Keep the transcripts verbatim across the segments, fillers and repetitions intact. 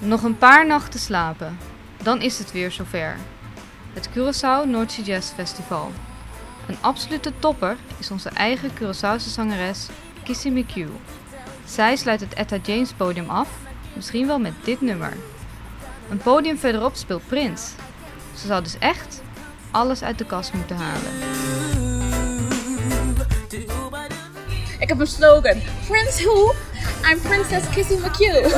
Nog een paar nachten slapen. Dan is het weer zover. Het Curaçao Noordse Jazz Festival. Een absolute topper is onze eigen Curaçaose zangeres Kissy McHugh. Zij sluit het Etta James podium af, misschien wel met dit nummer. Een podium verderop speelt Prince. Ze zou dus echt alles uit de kast moeten halen. Ik heb een slogan. Prince who? I'm Princess Kissy McHugh.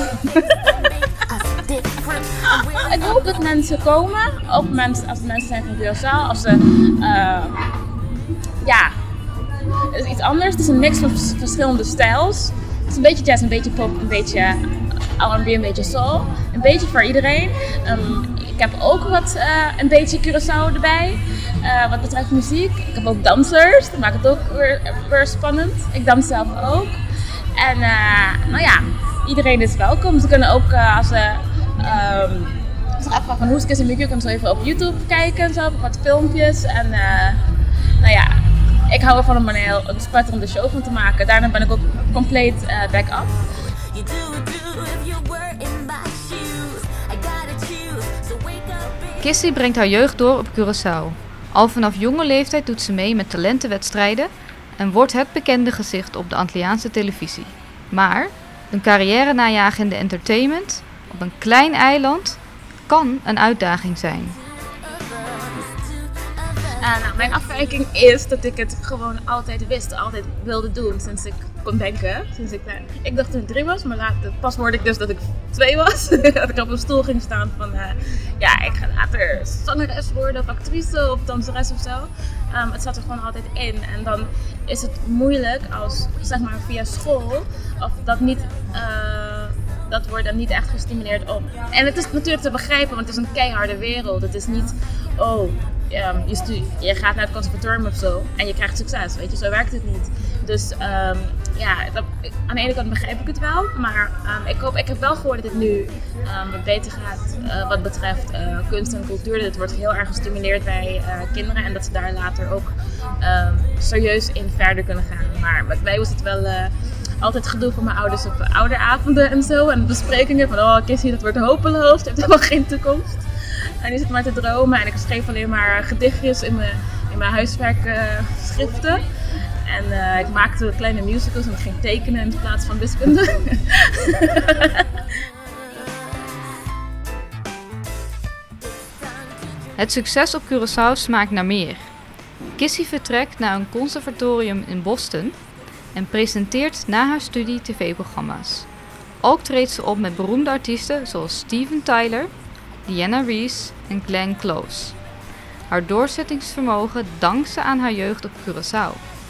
Ik hoop dat mensen komen, ook mensen, als mensen zijn van Curaçao, als ze, uh, ja, het is iets anders. Het is een mix van verschillende stijls. Het is een beetje jazz, een beetje pop, een beetje R en B, een beetje soul. Een beetje voor iedereen. Um, ik heb ook wat, uh, een beetje Curaçao erbij, uh, wat betreft muziek. Ik heb ook dansers, dat maakt het ook weer, weer spannend. Ik dans zelf ook. En uh, nou ja, iedereen is welkom. Ze kunnen ook, uh, als ze um, zich afvragen van hoe is Kissy McHugh, kunnen ze even op YouTube kijken en zo, wat filmpjes. En uh, nou ja, ik hou ervan om een heel een spetterende show van te maken. Daarna ben ik ook compleet uh, back-up. Kissy brengt haar jeugd door op Curaçao. Al vanaf jonge leeftijd doet ze mee met talentenwedstrijden en wordt het bekende gezicht op de Antilliaanse televisie. Maar een carrière najagen in de entertainment op een klein eiland kan een uitdaging zijn. Uh, nou, mijn afwijking is dat ik het gewoon altijd wist, altijd wilde doen sinds ik kon denken. Sinds ik, nou, ik dacht toen ik drie was, maar later, pas hoorde ik dus dat ik twee was. Dat ik op een stoel ging staan van, uh, ja, ik ga later zangeres worden of actrice of danseres of zo. Um, het zat er gewoon altijd in. En dan is het moeilijk als, zeg maar, via school, of dat niet... Uh, dat wordt dan niet echt gestimuleerd om. En het is natuurlijk te begrijpen, want het is een keiharde wereld. Het is niet, oh, um, je, stu- je gaat naar het conservatorium of zo en je krijgt succes, weet je, zo werkt het niet. Dus um, ja, dat, aan de ene kant begrijp ik het wel, maar um, ik, hoop, ik heb wel gehoord dat het nu um, wat beter gaat uh, wat betreft uh, kunst en cultuur. Het wordt heel erg gestimuleerd bij uh, kinderen en dat ze daar later ook um, serieus in verder kunnen gaan. Maar met mij was het wel... Uh, Altijd gedoe van mijn ouders op ouderavonden en zo. En besprekingen van, oh Kissy, dat wordt hopeloos. Het heeft helemaal geen toekomst. En die zit maar te dromen. En ik schreef alleen maar gedichtjes in mijn, in mijn huiswerkschriften. Uh, en uh, ik maakte kleine musicals en ik ging tekenen in plaats van wiskunde. Het succes op Curaçao smaakt naar meer. Kissy vertrekt naar een conservatorium in Boston en presenteert na haar studie tv-programma's. Ook treedt ze op met beroemde artiesten zoals Steven Tyler, Diana Reese en Glenn Close. Haar doorzettingsvermogen dankt ze aan haar jeugd op Curaçao.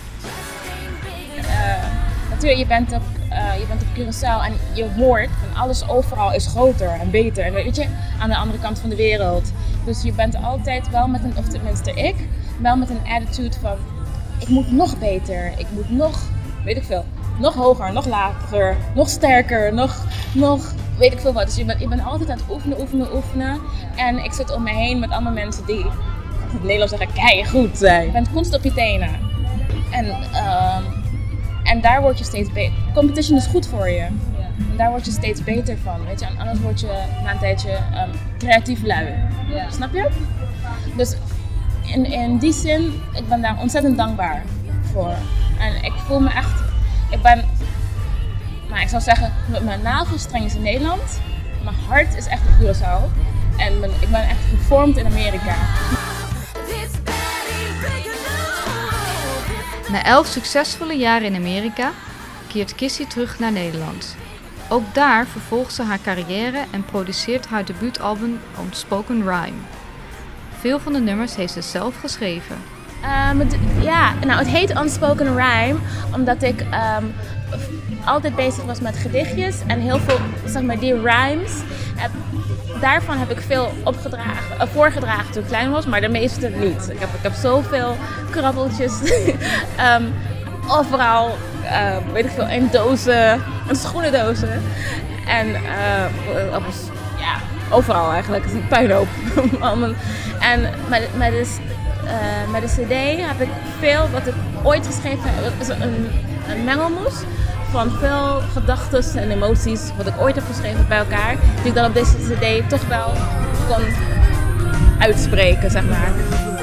Uh, natuurlijk, je bent, op, uh, je bent op Curaçao en je hoort van alles overal is groter en beter. En weet je, aan de andere kant van de wereld. Dus je bent altijd wel met een, of tenminste ik, wel met een attitude van ik moet nog beter, ik moet nog... weet ik veel, nog hoger, nog lager, nog sterker, nog, nog weet ik veel wat. Dus je bent, je bent altijd aan het oefenen, oefenen, oefenen. En ik zit om me heen met allemaal mensen die, in het Nederlands zeggen, keigoed zijn. Je bent constant op je tenen. En, uh, en daar word je steeds beter. Competition is goed voor je. En daar word je steeds beter van, weet je. En anders word je na een tijdje um, creatief lui. Ja. Snap je? Dus in, in die zin, ik ben daar ontzettend dankbaar voor. En ik voel me echt, ik ben, nou ik zou zeggen, mijn navelstreng is in Nederland. Mijn hart is echt op Curaçao. En mijn, ik ben echt gevormd in Amerika. Na elf succesvolle jaren in Amerika keert Kissy terug naar Nederland. Ook daar vervolgt ze haar carrière en produceert haar debuutalbum Unspoken Rhyme. Veel van de nummers heeft ze zelf geschreven. Um, het, ja, nou het heet Unspoken Rhyme omdat ik um, altijd bezig was met gedichtjes en heel veel, zeg maar, die rhymes, heb, daarvan heb ik veel opgedragen, uh, voorgedragen toen ik klein was, maar de meeste niet. Ik heb, ik heb zoveel krabbeltjes, um, overal, uh, weet ik veel, in dozen, in schoenendozen en uh, ja, overal eigenlijk, het is een puinhoop. En met, met de Uh, met de cd heb ik veel wat ik ooit geschreven heb, is een, een mengelmoes van veel gedachten en emoties wat ik ooit heb geschreven bij elkaar, die ik dan op deze cd toch wel kon uitspreken, zeg maar.